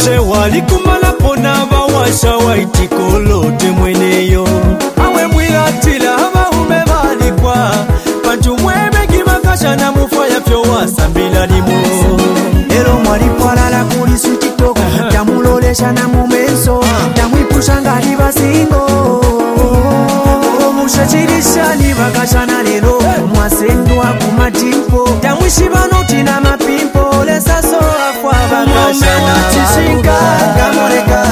She walikumala pona bawasha waitikolote mweneyo awe mwilatila abaume balikwa bantu mwebe kimakasha na mufaya fyo wasambila limo ero mwalipwalala kuli su TikTok tamulolesha na mumenso tamwipusha ngali basingo mushachirisha ni bakashana lero mwasendwa kumatimpo tamwishiba tina mapimpo lesaso afwa bakashana chishinga kamoreka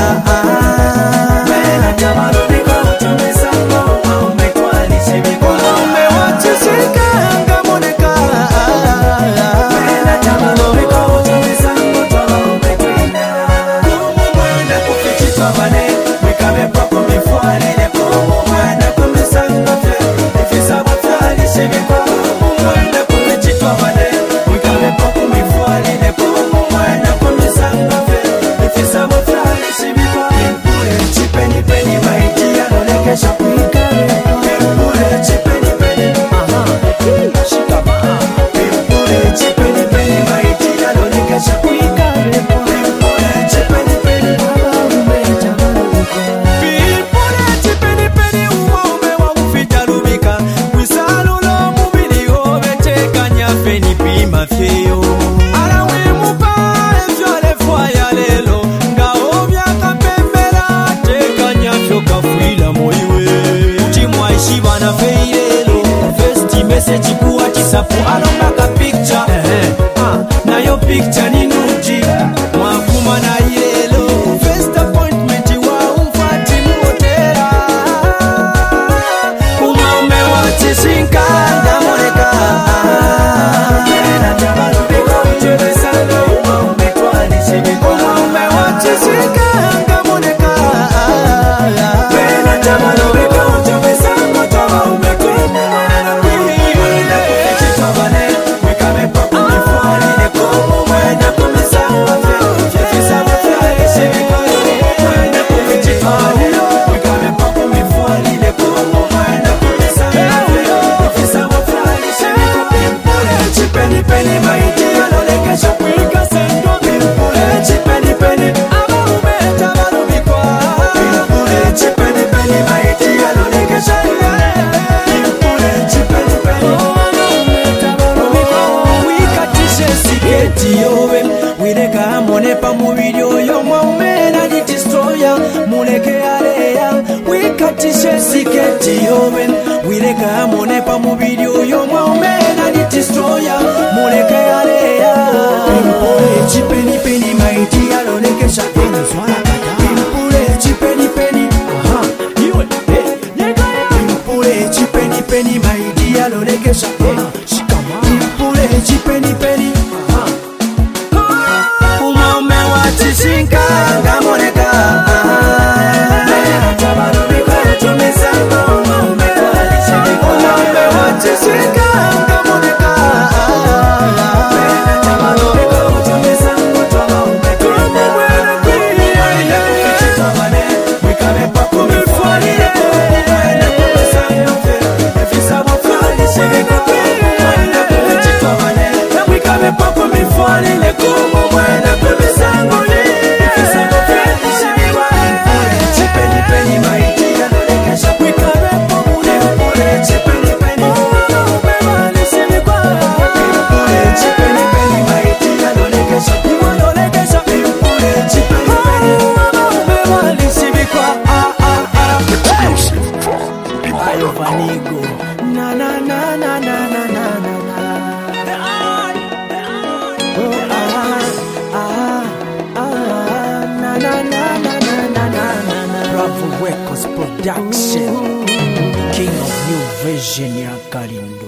message kuwa chisapu alomaka picture na yo picture ni nuji mwakuma na ilelo first appointment wa umfati muotera umaume wa chishinka ndamoreka umaume wa chishinka ndamoreka Monepa mubili oyo mwaumena ni destroyer muleke aleya wikatishe siketi yowe wireka monepa mubili oyo mwaumena ni destroyer muleke aleya pimpule chipeni peni maiti alonekesha swala kata pimpule chipeni peni iwe pimpule chipeni peni maiti alonekesha shikama pimpule chipeni peni chishinka ngamoreka na na na na na na na Bravo Records Production, King of New Vision ya Kalim.